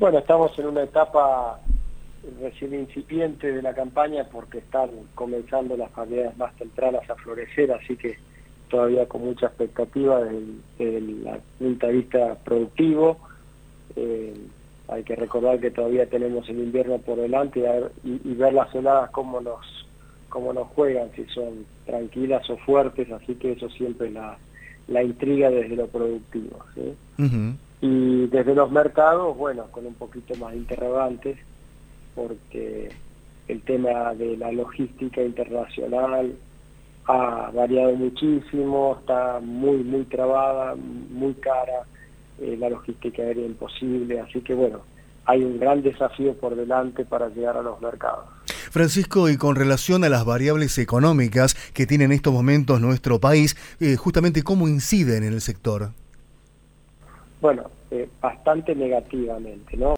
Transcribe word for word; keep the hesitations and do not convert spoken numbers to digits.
Bueno, estamos en una etapa recién incipiente de la campaña porque están comenzando las variedades más tempranas a florecer, así que todavía con mucha expectativa desde el punto de vista productivo. Eh, hay que recordar que todavía tenemos el invierno por delante y, a ver, y, y ver las heladas cómo nos, cómo nos juegan, si son tranquilas o fuertes, así que eso siempre la, la intriga desde lo productivo, ¿sí? Uh-huh. Y desde los mercados, bueno, con un poquito más de interrogantes, porque el tema de la logística internacional ha variado muchísimo, está muy, muy trabada, muy cara, eh, la logística aérea imposible, así que bueno, hay un gran desafío por delante para llegar a los mercados. Francisco, y con relación a las variables económicas que tiene en estos momentos nuestro país, eh, justamente ¿cómo inciden en el sector? Bueno, eh, bastante negativamente, ¿no?